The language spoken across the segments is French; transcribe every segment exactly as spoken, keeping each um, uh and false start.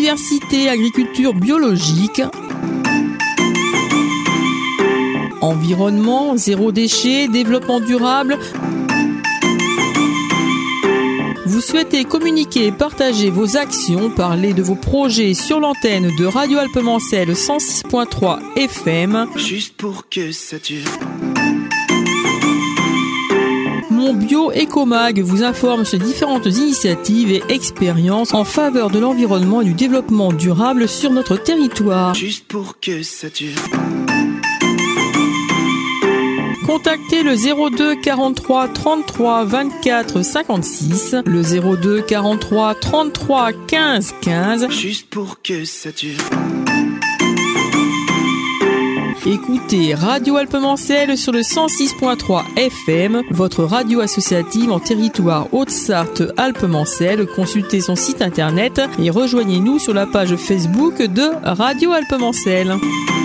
biodiversité, agriculture biologique, environnement, zéro déchet, développement durable. Vous souhaitez communiquer et partager vos actions, parler de vos projets sur l'antenne de Radio Alpemancel cent six point trois F M. Juste pour que ça dure. Mon Bio Ecomag vous informe sur différentes initiatives et expériences en faveur de l'environnement et du développement durable sur notre territoire. Juste pour que ça dure. Contactez le zéro deux quarante-trois trente-trois vingt-quatre cinquante-six, le zéro deux quarante-trois trente-trois quinze quinze. Juste pour que ça dure. Écoutez Radio Alpemancel sur le cent six point trois F M, votre radio associative en territoire Haute-Sarthe Alpemancel. Consultez son site internet et rejoignez-nous sur la page Facebook de Radio Alpemancel.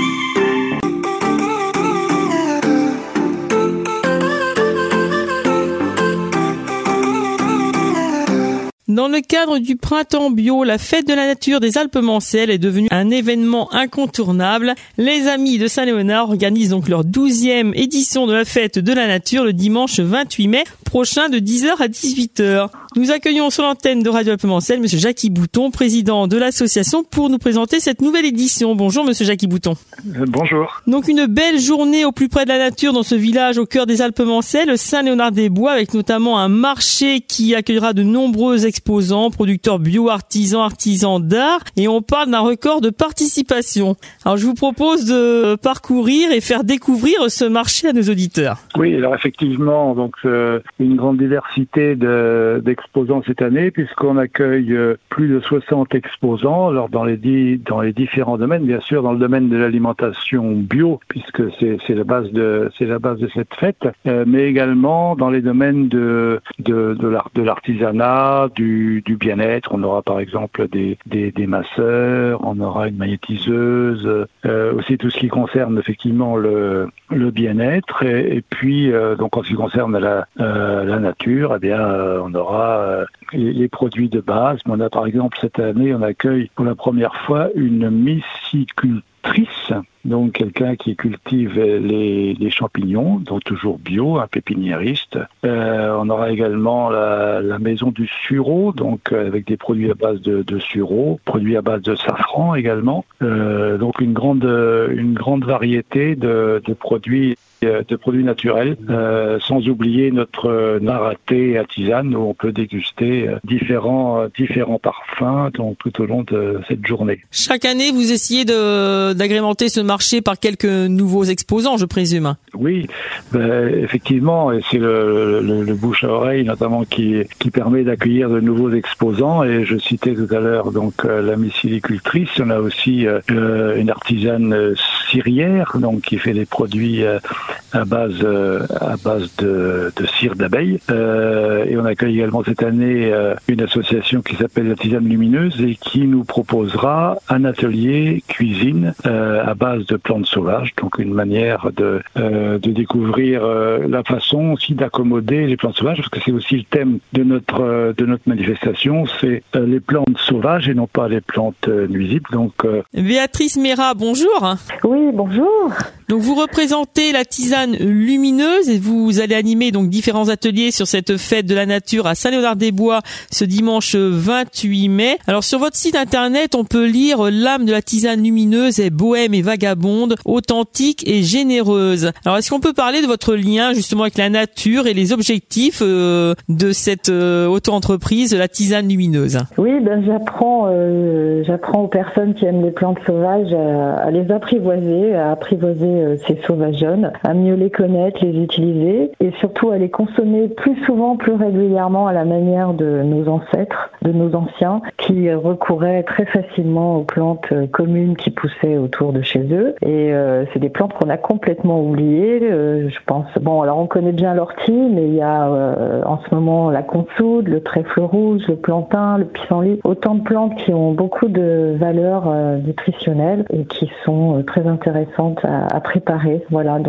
Dans le cadre du Printemps Bio, la fête de la nature des Alpemancel est devenue un événement incontournable. Les Amis de Saint-Léonard organisent donc leur douzième édition de la fête de la nature le dimanche vingt-huit mai prochain de dix heures à dix-huit heures. Nous accueillons sur l'antenne de Radio Alpemancel Monsieur Jackie Bouton, président de l'association, pour nous présenter cette nouvelle édition. Bonjour Monsieur Jackie Bouton. Euh, bonjour. Donc une belle journée au plus près de la nature dans ce village au cœur des Alpemancel, Saint-Léonard-des-Bois, avec notamment un marché qui accueillera de nombreux exposants, producteurs bio, artisans, artisans d'art, et on parle d'un record de participation. Alors je vous propose de parcourir et faire découvrir ce marché à nos auditeurs. Oui, alors effectivement, donc euh, une grande diversité de, d'exposants cette année, puisqu'on accueille euh, plus de soixante exposants, alors dans les dix, dans les différents domaines, bien sûr, dans le domaine de l'alimentation bio, puisque c'est, c'est la base de, c'est la base de cette fête, euh, mais également dans les domaines de, de, de, l'art, de l'artisanat, du, du bien-être. On aura par exemple des, des, des masseurs, on aura une magnétiseuse, euh, aussi tout ce qui concerne effectivement le, le bien-être, et, et puis euh, donc en ce qui concerne la, euh, la nature, eh bien euh, on aura euh, les, les produits de base. On a par exemple cette année, on accueille pour la première fois une mycicultrice, donc quelqu'un qui cultive les, les champignons, donc toujours bio, un pépiniériste. Euh, on aura également la, la maison du sureau, donc avec des produits à base de, de sureau, produits à base de safran également. Euh, donc une grande, une grande variété de, de produits de produits naturels, euh, sans oublier notre naraté à tisane où on peut déguster différents différents parfums donc tout au long de cette journée. Chaque année, vous essayez de d'agrémenter ce marché par quelques nouveaux exposants, je présume. Oui, ben, effectivement, et c'est le, le, le bouche à oreille notamment qui qui permet d'accueillir de nouveaux exposants. Et je citais tout à l'heure donc la mycilicultrice. On a aussi euh, une artisane cirière donc qui fait des produits euh, à base euh, à base de, de cire d'abeille. Euh, et on accueille également cette année euh, une association qui s'appelle la Tisane Lumineuse et qui nous proposera un atelier cuisine euh, à base de plantes sauvages. Donc une manière de euh, de découvrir euh, la façon aussi d'accommoder les plantes sauvages, parce que c'est aussi le thème de notre euh, de notre manifestation, c'est euh, les plantes sauvages et non pas les plantes euh, nuisibles. Donc euh... Béatrice Méra, bonjour. Oui, bonjour. Donc vous représentez la Tisane Lumineuse et vous allez animer donc différents ateliers sur cette fête de la nature à Saint-Léonard-des-Bois ce dimanche vingt-huit mai. Alors sur votre site internet, on peut lire l'âme de la Tisane Lumineuse est bohème et vagabonde, authentique et généreuse. Alors est-ce qu'on peut parler de votre lien justement avec la nature et les objectifs euh, de cette euh, auto-entreprise, la Tisane Lumineuse? Oui, ben j'apprends, euh, j'apprends aux personnes qui aiment les plantes sauvages à, à les apprivoiser, à apprivoiser euh, ces sauvageonnes, à mieux les connaître, les utiliser et surtout à les consommer plus souvent, plus régulièrement à la manière de nos ancêtres, de nos anciens, qui recouraient très facilement aux plantes communes qui poussaient autour de chez eux. Et euh, c'est des plantes qu'on a complètement oubliées. Euh, je pense, bon, alors on connaît bien l'ortie, mais il y a euh, en ce moment la consoude, le trèfle rouge, le plantain, le pissenlit, autant de plantes qui ont beaucoup de valeurs euh, nutritionnelles et qui sont euh, très intéressantes à, à préparer. Voilà, donc euh,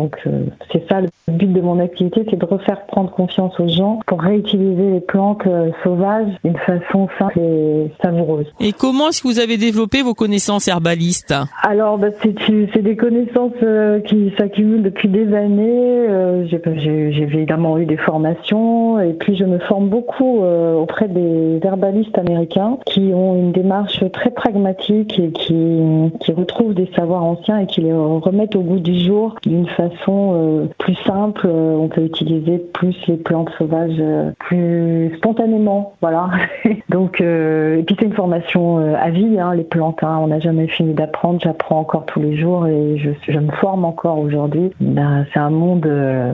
c'est ça le but de mon activité, c'est de refaire prendre confiance aux gens pour réutiliser les plantes euh, sauvages d'une façon simple et savoureuse. Et comment est-ce que vous avez développé vos connaissances herbalistes? Alors, bah, c'est, c'est des connaissances euh, qui s'accumulent depuis des années. Euh, j'ai, j'ai, j'ai évidemment eu des formations et puis je me forme beaucoup euh, auprès des herbalistes américains qui ont une démarche très pragmatique et qui, qui retrouvent des savoirs anciens et qui les remettent au goût du jour d'une façon euh, plus simple. Euh, on peut utiliser plus les plantes sauvages euh, plus spontanément, voilà. Donc, euh, et puis c'est une formation euh, à vie, hein, les plantes. Hein, on n'a jamais fini d'apprendre. J'apprends encore tous les jours et je, je me forme encore aujourd'hui. Ben, c'est un monde euh,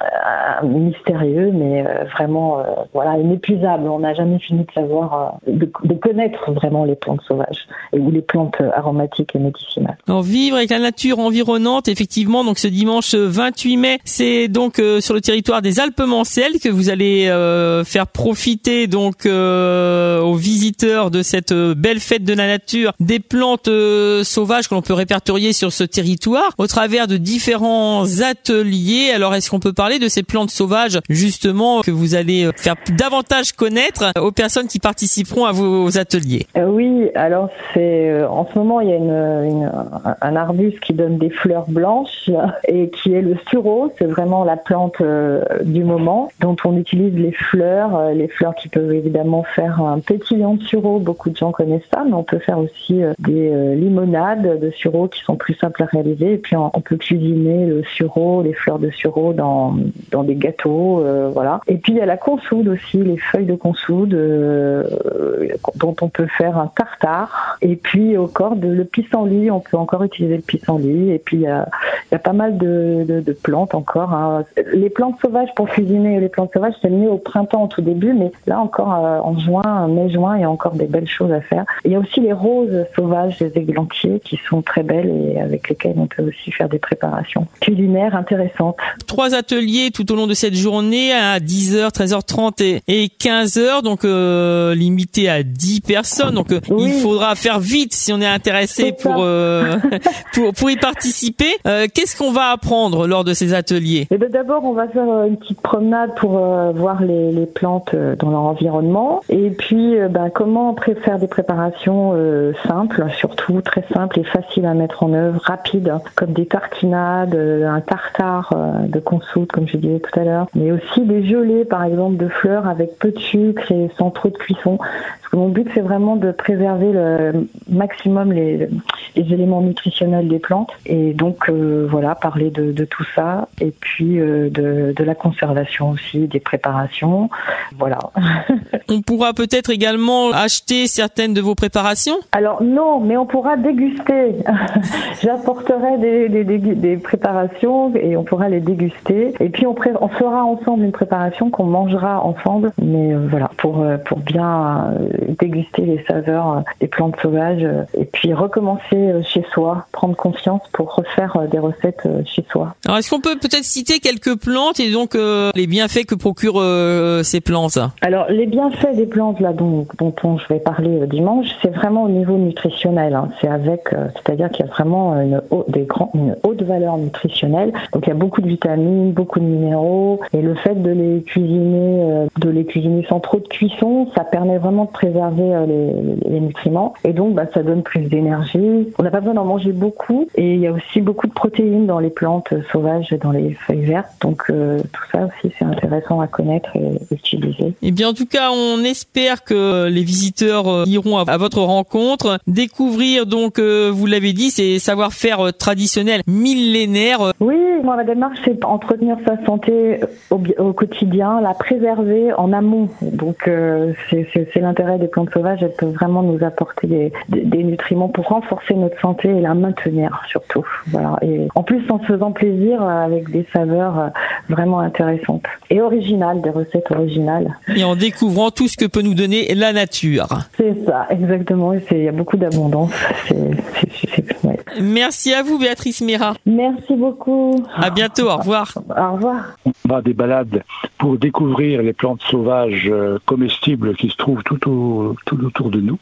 mystérieux, mais euh, vraiment, euh, voilà, inépuisable. On n'a jamais fini de savoir, euh, de, de connaître vraiment les plantes sauvages et ou les plantes aromatiques et médicinales. Alors, vivre avec la nature environnante, effectivement. Donc, ce dimanche vingt-huit mai, c'est donc euh, sur le territoire des Alpes-Mancelles que vous allez euh, faire profiter donc euh, aux visiteurs de cette belle fête de la nature des plantes euh, sauvages que l'on peut répertorier sur ce territoire au travers de différents ateliers. Alors, est-ce qu'on peut parler de ces plantes sauvages justement que vous allez faire davantage connaître aux personnes qui participeront à vos ateliers? Euh, oui, alors c'est euh, en ce moment il y a une, une, un arbuste qui donne des fleurs blanches là, et qui est le sureau. C'est vraiment la plante euh, du moment dont on utilise les fleurs, euh, les fleurs qui peuvent évidemment faire un pétillant de sureau. Beaucoup de gens connaissent ça, mais on peut faire aussi euh, des euh, limonades de sureau qui sont plus simples à réaliser. Et puis on, on peut cuisiner le sureau, les fleurs de sureau dans dans des gâteaux, euh, voilà. Et puis il y a la consoude aussi, les feuilles de consoude euh, dont on peut faire un tartare. Et puis encore de, le pissenlit, on peut encore utiliser le pissenlit. Et puis il y a, il y a pas mal de, de, de plantes encore. Hein. Les plantes sauvages pour cuisiner, les plantes sauvages c'est mieux au printemps au tout début, mais là encore euh, en juin, mai-juin, il y a encore des belles choses à faire. Et il y a aussi les roses sauvages, les églantiers qui sont très belles et avec lesquelles on peut aussi faire des préparations culinaires intéressantes. Trois ateliers tout au long de cette journée à dix heures, treize heures trente et, et quinze heures, donc euh, limité à dix personnes. Donc euh, oui. Il faudra faire vite si on est intéressé pour, euh, pour pour y participer. Euh, qu'est-ce qu'on va apprendre lors de ces ateliers? Eh ben, d'abord, on va faire une petite promenade pour euh, voir les, les plantes dans leur environnement et puis euh, ben, comment pré- faire des préparations euh, simples, surtout très simples et faciles à mettre en œuvre, rapides, hein, comme des tartinades, euh, un tartare euh, de consoude, comme je disais tout à l'heure, mais aussi des gelées, par exemple, de fleurs avec peu de sucre et sans trop de cuisson. Parce que mon but, c'est vraiment de préserver le maximum les, les éléments nutritionnels des plantes et donc euh, voilà, parler de, de tout ça et puis euh, de, de la conservation aussi, des préparations, voilà. On pourra peut-être également acheter certaines de vos préparations? Alors non, mais on pourra déguster. J'apporterai des, des, des, des préparations et on pourra les déguster. Et puis on, pré- on fera ensemble une préparation qu'on mangera ensemble, mais euh, voilà, pour, euh, pour bien euh, déguster les saveurs euh, des plantes sauvages euh, et puis recommencer euh, chez soi, prendre confiance pour refaire euh, des recettes euh, chez soi. Alors est-ce qu'on peut peut-être citer quelques plantes et donc euh, les bienfaits que procurent euh, ces plantes? Alors les bienfaits des plantes là dont, dont on, je vais parler euh, dimanche, c'est vraiment au niveau nutritionnel. Hein. C'est avec, euh, c'est-à-dire qu'il y a vraiment une, haute, des grands, une haute valeur nutritionnelle. Donc il y a beaucoup de vitamines, beaucoup de minéraux et le fait de les cuisiner, euh, de les cuisiner sans trop de cuisson, ça permet vraiment de préserver euh, les, les nutriments et donc bah, ça donne plus d'énergie. On n'a pas besoin d'en manger beaucoup et il y a aussi beaucoup de protéines dans les plantes sauvages, dans les feuilles vertes. Donc euh, tout ça aussi c'est intéressant à connaître et utiliser. Et bien en tout cas on espère que les visiteurs iront à votre rencontre, découvrir donc euh, vous l'avez dit ces savoir-faire traditionnels millénaires. Oui, moi ma démarche c'est entretenir sa santé au, au quotidien, la préserver en amont. Donc euh, c'est, c'est, c'est l'intérêt des plantes sauvages, elles peuvent vraiment nous apporter des, des, des nutriments pour renforcer notre santé et la maintenir surtout. Voilà. Et en plus en se faisant plaisir avec des saveurs vraiment intéressantes et originales, des recettes originales. Et en découvrant tout ce que peut nous donner la nature. C'est ça, exactement. Il y a beaucoup d'abondance. C'est, c'est, c'est, c'est, ouais. Merci à vous Béatrice Meyrat. Merci beaucoup. À bientôt, au revoir. Au revoir. On va des balades pour découvrir les plantes sauvages euh, comestibles qui se trouvent tout, au, tout autour de nous.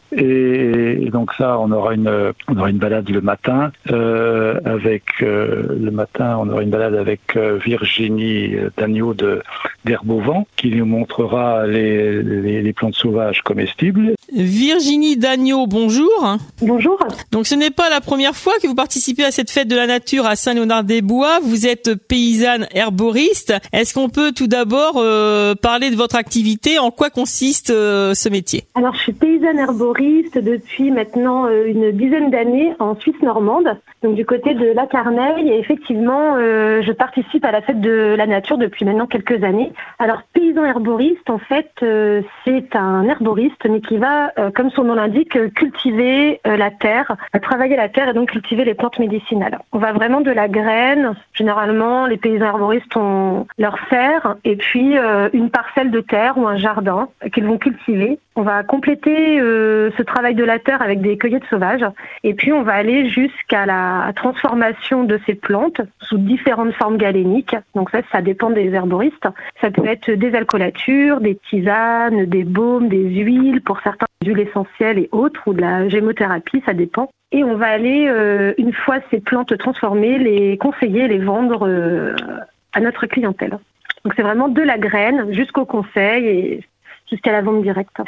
Et, et donc ça, on aura une, on aura une balade le matin euh, avec euh, le matin, on aura une balade avec euh, Virginie Dagneau de d'Herbovent qui nous montrera les, les, les plantes sauvages comestibles. Virginie Dagneau, bonjour. Bonjour. Donc ce n'est pas la première fois que vous participez à cette fête de la nature à Saint-Léonard-des-Bois. Vous êtes paysanne herboriste. Est-ce qu'on peut tout d'abord euh, parler de votre activité? En quoi consiste euh, ce métier? Alors je suis paysanne herboriste depuis maintenant euh, une dizaine d'années en Suisse normande, donc du côté de La Carneille, et effectivement euh, je participe à la fête de la nature depuis maintenant quelques années. Alors paysan herboriste, en fait euh, c'est un herboriste mais qui va, euh, comme son nom l'indique, cultiver euh, la terre, travailler la terre et donc cultiver les plantes médicinales. On va vraiment de la graine. Généralement, les paysans herboristes ont leur serre et puis euh, une parcelle de terre ou un jardin qu'ils vont cultiver. On va compléter euh, ce travail de la terre avec des cueillettes sauvages et puis on va aller jusqu'à la transformation de ces plantes sous différentes formes galéniques. Donc ça, ça dépend des herboristes. Ça peut être des alcoolatures, des tisanes, des baumes, des huiles, pour certains des huiles essentielles et autres, ou de la gémothérapie, ça dépend. Et on va aller, euh, une fois ces plantes transformées, les conseiller, les vendre euh, à notre clientèle. Donc c'est vraiment de la graine jusqu'au conseil et jusqu'à la vente directe.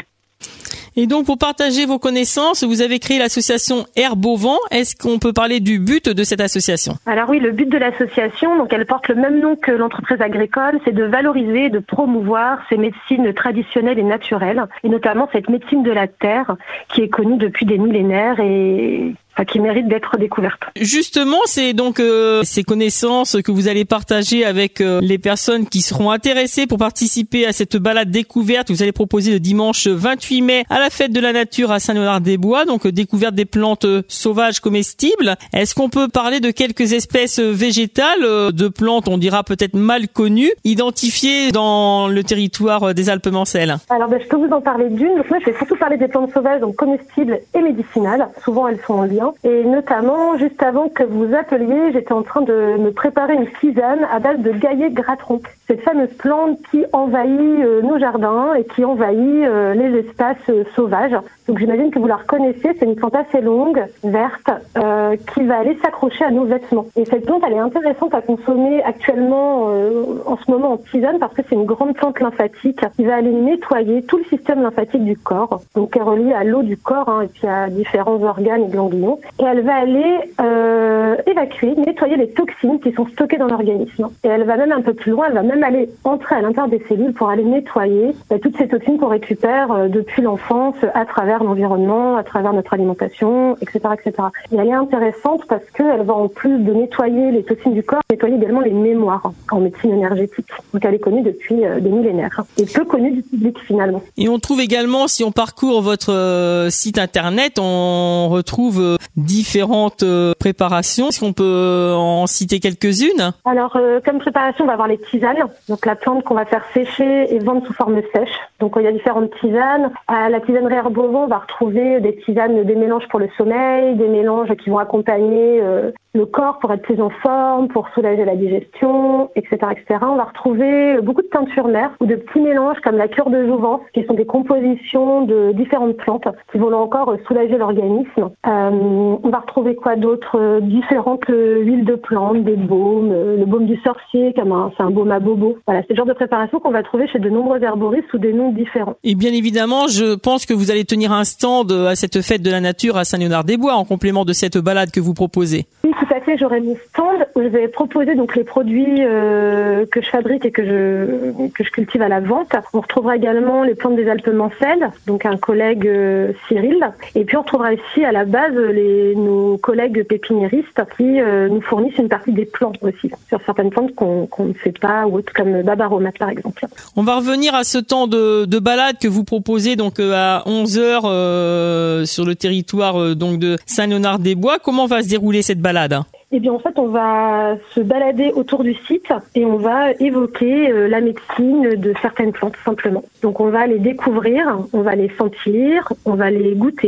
Et donc, pour partager vos connaissances, vous avez créé l'association Herbovent. Est-ce qu'on peut parler du but de cette association? Alors oui, le but de l'association, donc elle porte le même nom que l'entreprise agricole, c'est de valoriser, de promouvoir ces médecines traditionnelles et naturelles, et notamment cette médecine de la terre qui est connue depuis des millénaires et enfin, qui mérite d'être découverte. Justement, c'est donc euh, ces connaissances que vous allez partager avec euh, les personnes qui seront intéressées pour participer à cette balade découverte que vous allez proposer le dimanche vingt-huit mai à la fête de la nature à Saint-Léonard-des-Bois, donc euh, découverte des plantes euh, sauvages comestibles. Est-ce qu'on peut parler de quelques espèces végétales, euh, de plantes, on dira peut-être mal connues, identifiées dans le territoire euh, des Alpes-Mancelles? Alors ben, je peux vous en parler d'une. Donc moi je vais surtout parler des plantes sauvages, donc comestibles et médicinales. Souvent elles sont en lien. Et notamment, juste avant que vous appeliez, j'étais en train de me préparer une tisane à base de gaillet gratron. Cette fameuse plante qui envahit euh, nos jardins et qui envahit euh, les espaces euh, sauvages. Donc j'imagine que vous la reconnaissez, c'est une plante assez longue, verte, euh, qui va aller s'accrocher à nos vêtements. Et cette plante, elle est intéressante à consommer actuellement euh, en ce moment en tisane parce que c'est une grande plante lymphatique qui va aller nettoyer tout le système lymphatique du corps. Donc elle est reliée à l'eau du corps hein, et puis à différents organes et ganglions. Et elle va aller euh, évacuer, nettoyer les toxines qui sont stockées dans l'organisme. Et elle va même un peu plus loin, elle va même aller entrer à l'intérieur des cellules pour aller nettoyer euh, toutes ces toxines qu'on récupère euh, depuis l'enfance à travers l'environnement, à travers notre alimentation, et cetera, et cetera. Et elle est intéressante parce qu'elle va en plus de nettoyer les toxines du corps, nettoyer également les mémoires en médecine énergétique. Donc elle est connue depuis euh, des millénaires et peu connue du public finalement. Et on trouve également, si on parcourt votre euh, site internet, on retrouve euh, différentes euh, préparations. Est-ce qu'on peut en citer quelques-unes? Alors, euh, comme préparation, on va avoir les tisanes. Donc, la plante qu'on va faire sécher et vendre sous forme sèche. Donc, il y a différentes tisanes. À la tisanerie Herbovent, on va retrouver des tisanes, des mélanges pour le sommeil, des mélanges qui vont accompagner euh, le corps pour être plus en forme, pour soulager la digestion, et cetera, et cetera. On va retrouver beaucoup de teintures mères ou de petits mélanges comme la cure de jouvence, qui sont des compositions de différentes plantes qui vont là encore soulager l'organisme. Euh, on va retrouver quoi d'autre? euh, Différentes euh, huiles de plantes, des baumes, euh, le baume du sorcier, comme un, c'est un baume à bobo. Voilà, c'est le genre de préparation qu'on va trouver chez de nombreux herboristes sous des noms différents. Et bien évidemment, je pense que vous allez tenir un stand à cette fête de la nature à Saint-Léonard-des-Bois en complément de cette balade que vous proposez. Oui, tout à fait. J'aurai mon stand où je vais proposer donc les produits euh, que je fabrique et que je que je cultive à la vente. On retrouvera également les plantes des Alpes-Mancelles, donc un collègue euh, Cyril. Et puis on retrouvera ici à la base les nos collègues pépiniéristes qui euh, nous fournissent une partie des plants aussi sur certaines plantes qu'on qu'on ne sait pas ou autres comme babaromate par exemple. On va revenir à ce temps de, de balade que vous proposez donc euh, à onze heures euh, sur le territoire euh, donc de Saint-Léonard-des-Bois. Comment va se dérouler cette balade? Eh bien, en fait, on va se balader autour du site et on va évoquer euh, la médecine de certaines plantes, simplement. Donc, on va les découvrir, on va les sentir, on va les goûter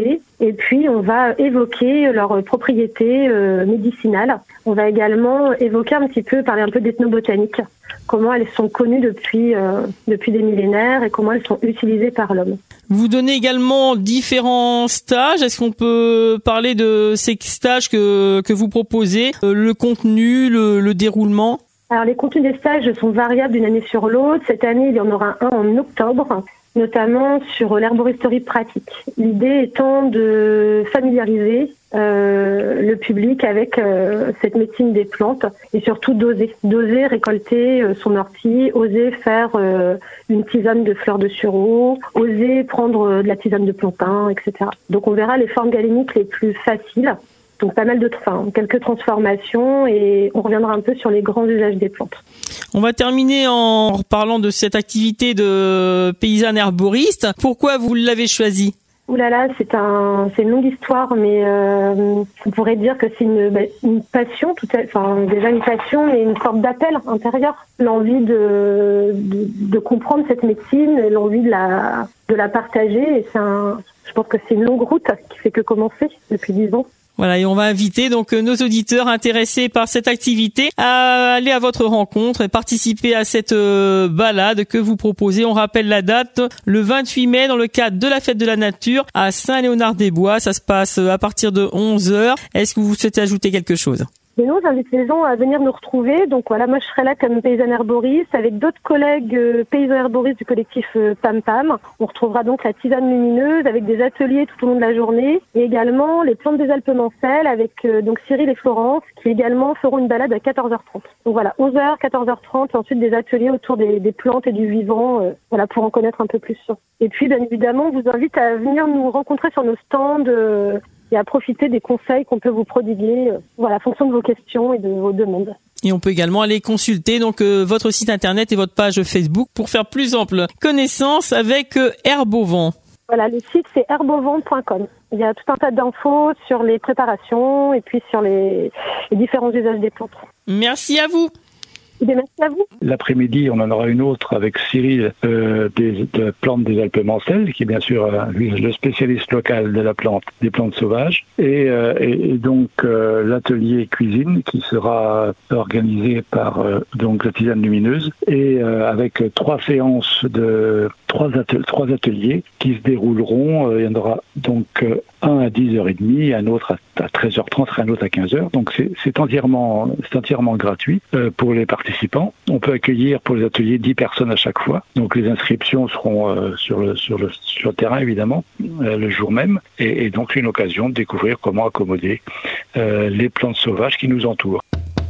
Et puis, on va évoquer leurs propriétés euh, médicinales. On va également évoquer un petit peu, parler un peu d'ethnobotanique, comment elles sont connues depuis, euh, depuis des millénaires et comment elles sont utilisées par l'homme. Vous donnez également différents stages. Est-ce qu'on peut parler de ces stages que, que vous proposez, euh, le contenu, le, le déroulement? Alors, les contenus des stages sont variables d'une année sur l'autre. Cette année, il y en aura un en octobre, notamment sur l'herboristerie pratique. L'idée étant de familiariser euh, le public avec euh, cette médecine des plantes et surtout d'oser, d'oser récolter euh, son ortie, oser faire euh, une tisane de fleurs de sureau, oser prendre euh, de la tisane de plantain, et cetera. Donc on verra les formes galéniques les plus faciles. Donc pas mal de, enfin, quelques transformations et on reviendra un peu sur les grands usages des plantes. On va terminer en parlant de cette activité de paysanne herboriste. Pourquoi vous l'avez choisie? Ouh là là, c'est un, c'est une longue histoire, mais euh, on pourrait dire que c'est une, bah, une passion, tout à, enfin déjà une passion, mais une sorte d'appel intérieur. L'envie de, de, de comprendre cette médecine, l'envie de la, de la partager. Et c'est un, je pense que c'est une longue route qui fait que commencer depuis dix ans. Voilà, et on va inviter donc nos auditeurs intéressés par cette activité à aller à votre rencontre et participer à cette euh, balade que vous proposez. On rappelle la date, le vingt-huit mai, dans le cadre de la Fête de la Nature à Saint-Léonard-des-Bois. Ça se passe à partir de onze heures. Est-ce que vous souhaitez ajouter quelque chose ? Et nous, j'invite les gens à venir nous retrouver. Donc voilà, moi je serai là comme paysanne herboriste avec d'autres collègues euh, paysans herboristes du collectif euh, Pam Pam. On retrouvera donc la tisane lumineuse avec des ateliers tout au long de la journée et également les plantes des Alpes-Mancelles avec euh, donc Cyril et Florence qui également feront une balade à quatorze heures trente. Donc voilà, onze heures, quatorze heures trente et ensuite des ateliers autour des, des plantes et du vivant, euh, voilà, pour en connaître un peu plus. Et puis bien évidemment, on vous invite à venir nous rencontrer sur nos stands euh, et à profiter des conseils qu'on peut vous prodiguer, euh, voilà, en fonction de vos questions et de vos demandes. Et on peut également aller consulter donc euh, votre site internet et votre page Facebook pour faire plus ample connaissance avec euh, Herbovent. Voilà, le site c'est herbovent point com. Il y a tout un tas d'infos sur les préparations et puis sur les, les différents usages des plantes. Merci à vous. Merci à vous. L'après-midi, on en aura une autre avec Cyril euh, des de plantes des Alpes-Mancelles, qui est bien sûr euh, lui, le spécialiste local de la plante, des plantes sauvages, et, euh, et, et donc euh, l'atelier cuisine qui sera organisé par euh, donc la tisane lumineuse et euh, avec trois séances de trois, atel- trois ateliers qui se dérouleront. Euh, il y en aura donc euh, un à dix heures trente, un autre à, à treize heures trente, un autre à quinze heures. Donc c'est, c'est entièrement, c'est entièrement gratuit euh, pour les participants. On peut accueillir pour les ateliers dix personnes à chaque fois. Donc les inscriptions seront euh, sur, le, sur, le, sur le terrain évidemment euh, le jour même et, et donc une occasion de découvrir comment accommoder euh, les plantes sauvages qui nous entourent.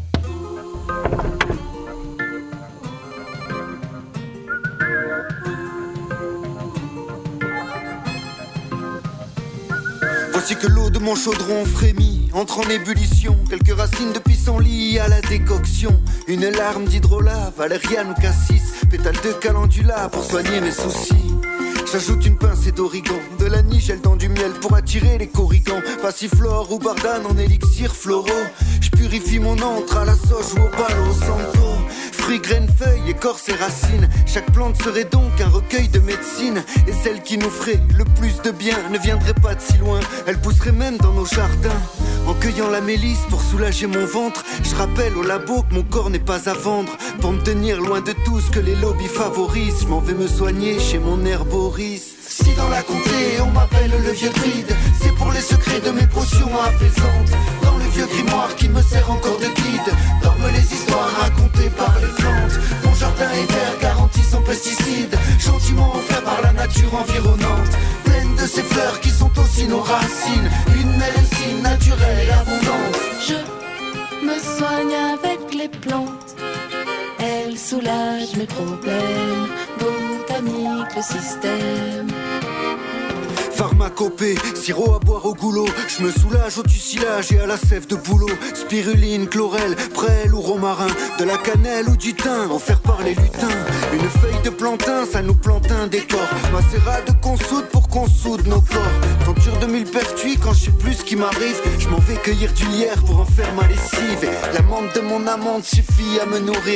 Voici que l'eau de mon chaudron frémit, entre en ébullition. Quelques racines de pissenlit à la décoction. Une larme d'hydrolat, valériane ou cassis. Pétale de calendula pour soigner mes soucis. J'ajoute une pincée d'origan, de la nigelle dans du miel pour attirer les corrigans. Passiflore ou bardane en élixir floraux. Je purifie mon antre à la sauge ou au palo santo. Fruits, graines, feuilles, écorces et racines. Chaque plante serait donc un recueil de médecine. Et celle qui nous ferait le plus de bien ne viendrait pas de si loin. Elle pousserait même dans nos jardins. En cueillant la mélisse pour soulager mon ventre, je rappelle au labo que mon corps n'est pas à vendre. Pour me tenir loin de tout ce que les lobbies favorisent, je m'en vais me soigner chez mon herboriste. Si dans la comté on m'appelle le vieux druide, c'est pour les secrets de mes potions apaisantes. Dans le vieux grimoire qui me sert encore de guide, dorment les histoires racontées par les plantes. Mon jardin est vert, garanti sans pesticides, gentiment offert par la nature environnante. Pleine de ces fleurs qui sont aussi nos racines, une médecine naturelle et abondante. Je me soigne avec les plantes, elles soulagent mes problèmes. Botanique, le système. Pharmacopée, sirop à boire au goulot. Je me soulage au tucilage et à la sève de bouleau. Spiruline, chlorelle, prêle ou romarin. De la cannelle ou du thym, offert par les lutins. Une feuille de plantain, ça nous plante un décor. Macérat de consoude pour qu'on soude nos corps. Tenture de millepertuis quand je sais plus ce qui m'arrive. Je m'en vais cueillir du lierre pour en faire ma lessive. Et la menthe de mon amande suffit à me nourrir. Je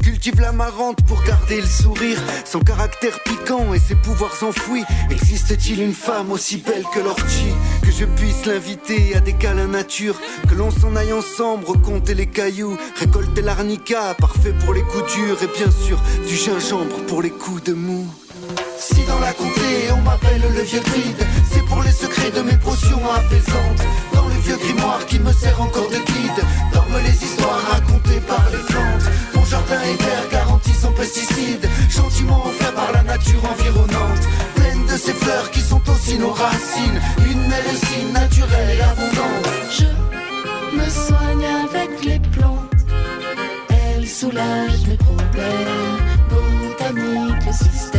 cultive l'amarante pour garder le sourire. Son caractère piquant et ses pouvoirs enfouis. Existe-t-il une femme aussi belle que l'ortie? Que je puisse l'inviter à des câlins nature. Que l'on s'en aille ensemble, recompter les cailloux. Récolter l'arnica, parfait pour les coups durs. Et bien sûr, du gingembre pour les coups de mou. Si dans la comté on m'appelle le vieux druide, c'est pour les secrets de mes potions apaisantes. Dans le vieux grimoire qui me sert encore de guide, dorment les histoires racontées par les plantes. Mon jardin est vert, garanti sans pesticides, gentiment offert par la nature environnante. Pleine de ces fleurs qui sont aussi nos racines, une médecine naturelle et abondante. Je me soigne avec les plantes, elles soulagent mes problèmes. Botanique, le système.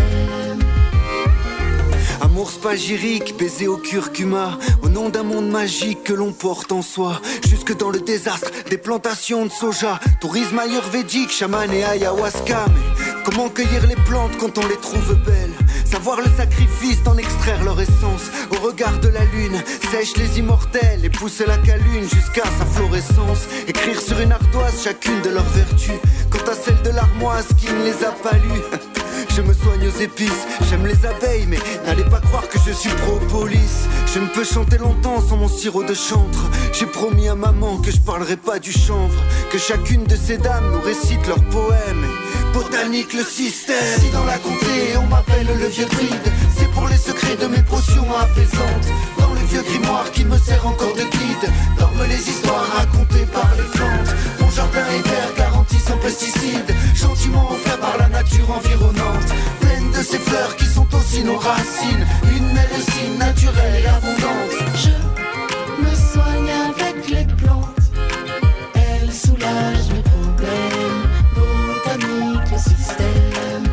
Amour spagyrique, baiser au curcuma, au nom d'un monde magique que l'on porte en soi. Jusque dans le désastre des plantations de soja, tourisme ayurvédique, chaman et ayahuasca. Mais comment cueillir les plantes quand on les trouve belles? Savoir le sacrifice d'en extraire leur essence. Au regard de la lune, sèche les immortels et pousse la calune jusqu'à sa florescence. Écrire sur une ardoise chacune de leurs vertus, quant à celle de l'armoise qui ne les a pas lues. Je me soigne aux épices, j'aime les abeilles, mais n'allez pas croire que je suis propolis. Je ne peux chanter longtemps sans mon sirop de chanvre. J'ai promis à maman que je parlerai pas du chanvre, que chacune de ces dames nous récite leurs poèmes. Botanique le système. Si dans la comté on m'appelle le vieux druide, c'est pour les secrets de mes potions apaisantes. Dans le vieux grimoire qui me sert encore de guide, dorment les histoires racontées par les plantes. Mon jardin est vert, garanti sans pesticides, gentiment offert par la nature environnante. Pleine de ces fleurs qui sont aussi nos racines, une médecine naturelle et abondante. Je me soigne avec les plantes, elles soulagent mes problèmes. Botanique, le système.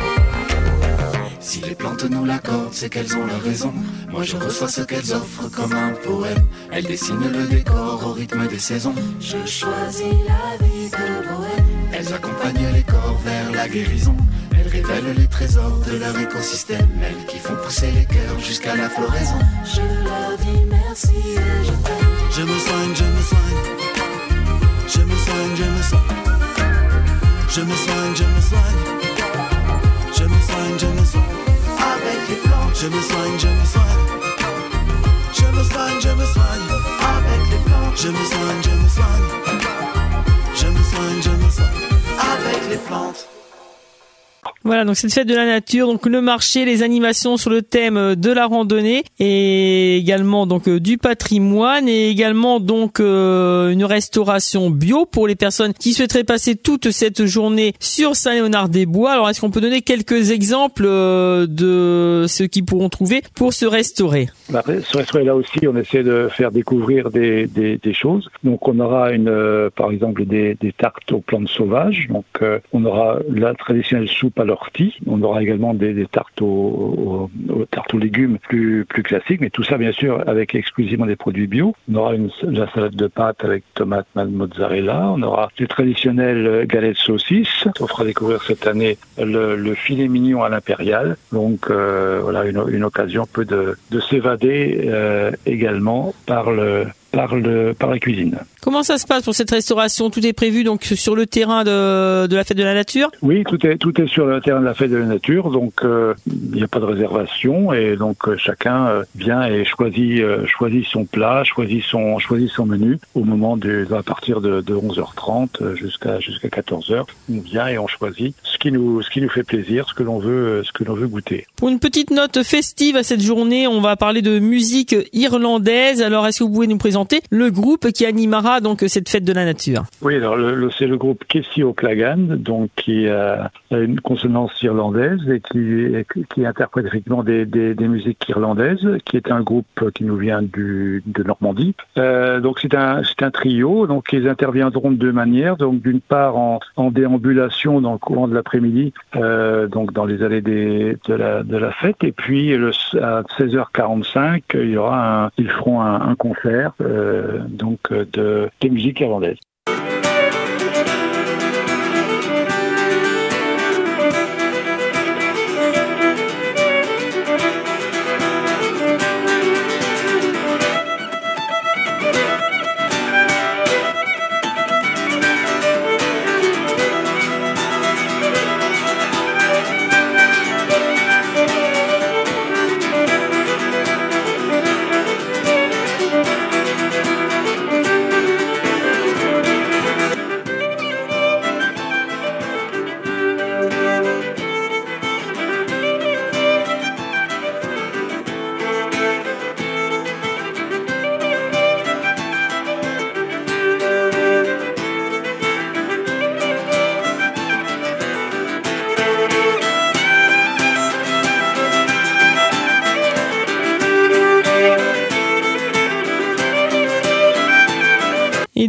Si les plantes nous l'accordent, c'est qu'elles ont leur raison. Moi je reçois ce qu'elles offrent comme un poème. Elles dessinent le décor au rythme des saisons. Je choisis la vie de bohème. Elles accompagnent les corps vers la guérison. Elles révèlent les trésors de leur écosystème. Elles qui font pousser les cœurs jusqu'à la floraison. Je leur dis merci et je t'aime. Je me soigne, je me soigne. Je me soigne, je me soigne. Je me soigne, je me soigne. Je me soigne, je me soigne. Avec les plantes. Je me soigne, je me soigne. Je me soigne, je me soigne. Avec les plantes. Je me soigne, je me soigne. Je me soigne, je me soigne. Avec les plantes. Voilà, donc cette fête de la nature, donc le marché, les animations sur le thème de la randonnée et également donc du patrimoine et également donc euh, une restauration bio pour les personnes qui souhaiteraient passer toute cette journée sur Saint-Léonard-des-Bois. Alors est-ce qu'on peut donner quelques exemples euh, de ce qu'ils pourront trouver pour se restaurer? Après, se restaurer là aussi, on essaie de faire découvrir des, des, des choses. Donc on aura une, euh, par exemple des, des tartes aux plantes sauvages. Donc euh, on aura la traditionnelle soupe à l'ortie. On aura également des, des tartes aux, aux, aux tartes aux légumes plus plus classiques, mais tout ça bien sûr avec exclusivement des produits bio. On aura une la salade de pâtes avec tomates, mozzarella. On aura les traditionnelles galettes saucisses. On fera découvrir cette année le, le filet mignon à l'impérial. Donc euh, voilà une, une occasion peu de, de s'évader euh, également par le par le par la cuisine. Comment ça se passe pour cette restauration? Tout est prévu donc sur le terrain de, de la fête de la nature? Oui, tout est tout est sur le terrain de la fête de la nature, donc euh, il n'y a pas de réservation et donc euh, chacun euh, vient et choisit euh, choisit son plat, choisit son choisit son menu au moment de à partir de, de onze heures trente jusqu'à jusqu'à quatorze heures. On vient et on choisit ce qui nous ce qui nous fait plaisir, ce que l'on veut ce que l'on veut goûter. Pour une petite note festive à cette journée, on va parler de musique irlandaise. Alors est-ce que vous pouvez nous présenter le groupe qui animera donc cette fête de la nature? Oui, alors le, le, c'est le groupe Kessie O'Clagan, donc qui a une consonance irlandaise et qui, qui interprète effectivement des, des, des musiques irlandaises, qui est un groupe qui nous vient du, de Normandie. Euh, donc c'est un, c'est un trio, donc ils interviendront de deux manières. Donc d'une part en, en déambulation dans le courant de l'après-midi, euh, donc dans les allées des, de la de la fête, et puis le, à seize heures quarante-cinq, il y aura un, ils feront un, un concert. Euh, donc de, de musique irlandaise.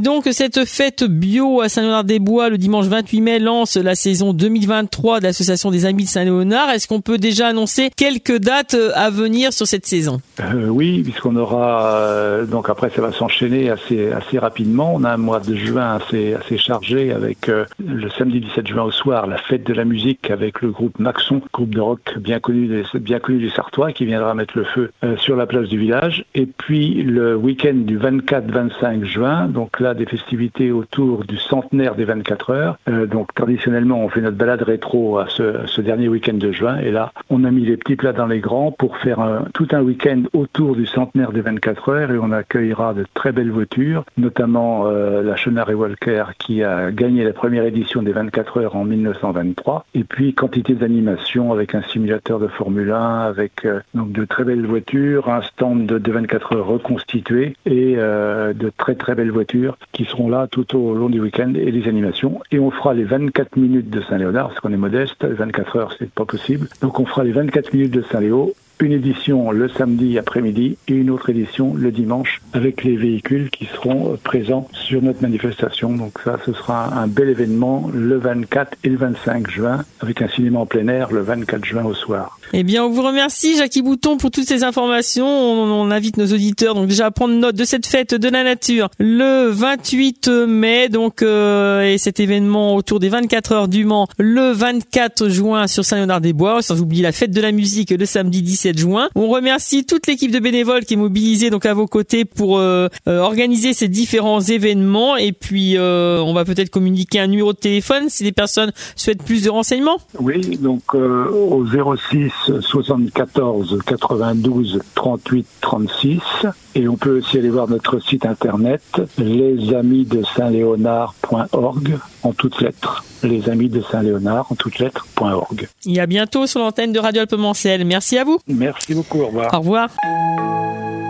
donc cette fête bio à Saint-Léonard-des-Bois le dimanche vingt-huit mai lance la saison deux mille vingt-trois de l'association des Amis de Saint-Léonard. Est-ce qu'on peut déjà annoncer quelques dates à venir sur cette saison? euh, Oui, puisqu'on aura euh, donc après ça va s'enchaîner assez assez rapidement. On a un mois de juin assez assez chargé avec euh, le samedi dix-sept juin au soir la fête de la musique avec le groupe Maxon, groupe de rock bien connu des, bien connu du Sartois, qui viendra mettre le feu euh, sur la place du village. Et puis le week-end du vingt-quatre vingt-cinq juin, donc là des festivités autour du centenaire des vingt-quatre heures. Euh, donc traditionnellement on fait notre balade rétro à ce, à ce dernier week-end de juin, et là on a mis les petits plats dans les grands pour faire un, tout un week-end autour du centenaire des vingt-quatre heures, et on accueillera de très belles voitures, notamment euh, la Chenard et Walker qui a gagné la première édition des vingt-quatre heures en mille neuf cent vingt-trois, et puis quantité d'animation avec un simulateur de Formule un, avec euh, donc de très belles voitures, un stand de, de vingt-quatre heures reconstitué, et euh, de très très belles voitures qui seront là tout au long du week-end, et les animations. Et on fera les vingt-quatre minutes de Saint-Léonard, parce qu'on est modeste, les vingt-quatre heures c'est pas possible, donc on fera les vingt-quatre minutes de Saint-Léo, une édition le samedi après-midi et une autre édition le dimanche avec les véhicules qui seront présents sur notre manifestation. Donc ça, ce sera un bel événement le vingt-quatre et le vingt-cinq juin avec un cinéma en plein air le vingt-quatre juin au soir. Eh bien, on vous remercie, Jackie Bouton, pour toutes ces informations. On, on invite nos auditeurs donc déjà à prendre note de cette fête de la nature le vingt-huit mai, donc euh, et cet événement autour des vingt-quatre heures du Mans le vingt-quatre juin sur Saint-Léonard-des-Bois, sans oublier la fête de la musique le samedi dix-sept juin. On remercie toute l'équipe de bénévoles qui est mobilisée donc à vos côtés pour euh, euh, organiser ces différents événements, et puis euh, on va peut-être communiquer un numéro de téléphone si les personnes souhaitent plus de renseignements. Oui, donc euh, au zéro six soixante-quatorze quatre-vingt-douze trente-huit trente-six, et on peut aussi aller voir notre site internet les amis de saint léonard point org en toutes lettres. Les amis de Saint-Léonard en toutes lettres point org. Et à bientôt sur l'antenne de Radio Alpes Mancel. Merci à vous. Merci beaucoup, au revoir. Au revoir.